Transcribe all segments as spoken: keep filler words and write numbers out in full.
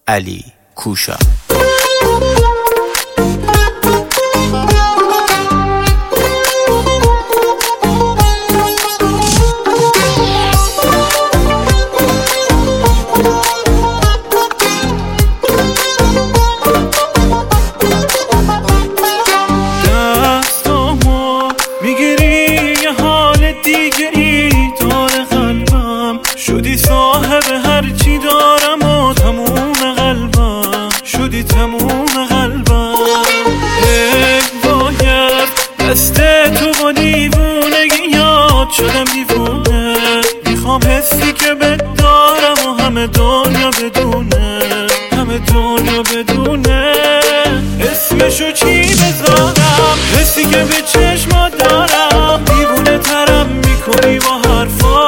علی کوشا. دستامو میگیری یه حال دیگری داره قلبم، شدی صاحب هرچی دارم و تموم قلبم، شدی تموم قلبم. ای باید دست تو با دیوونگی یاد شدم دیوونه، میخوام حسی که بهت دارم و همه دنیا بدونه، همه دنیا بدونه. اسمشو چی بذارم؟ حسی که به چشما دارم، دیوونه ترم میکنی با حرفا.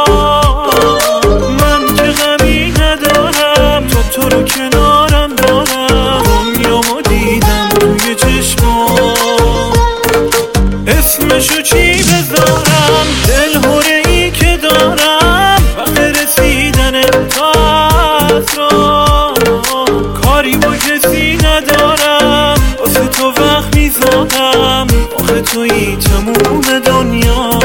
من که غمی ندارم، تو تو رو کنارم دارم، دنیامو دیدم توی چشما. اسمشو چی بذارم؟ دلهوره ای که دارم وقت رسیدن تا را، کاری با کسی ندارم، واسه تو وقت میذارم، آخه تویی تموم دنیا.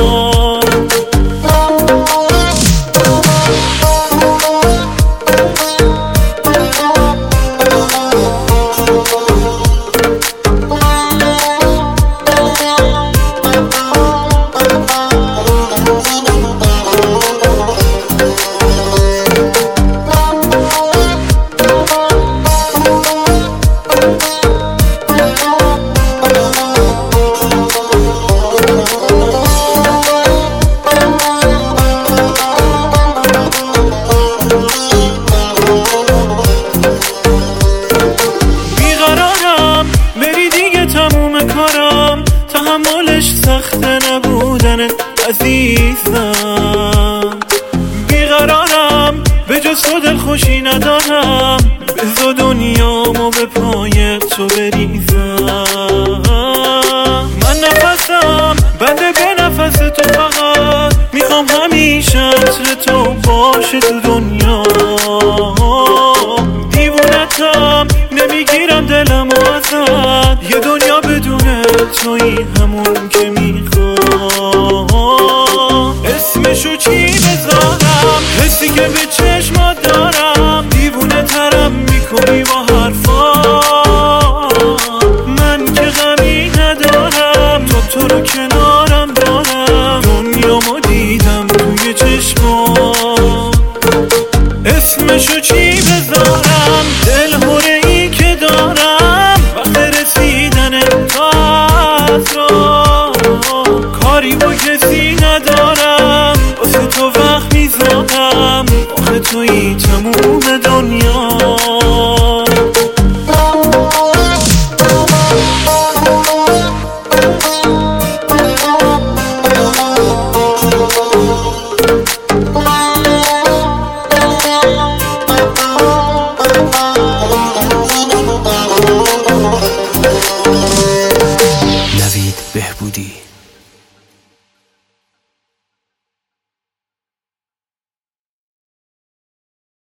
تحملش سخته نبودن عزیزم، بیقرارم به جز تو دل خوشی ندارم، بذار دنیامو به پای تو بریزم. من نفسم بنده به نفس تو، فقط میخوام همیشه عطر تو باشه تو دنیا. دیوونتم نمیگیرم دلم و ازت، یه دنیا بدونه تویی همون که میخوام. اسمشو چی بذارم؟ حسی که به چشما دارم، دیوونه ترم میکنی با حرفا. من که غمی ندارم، تو تو رو کنارم دارم، دنیامو دیدم توی چشما. اسمشو چی بذارم؟ دل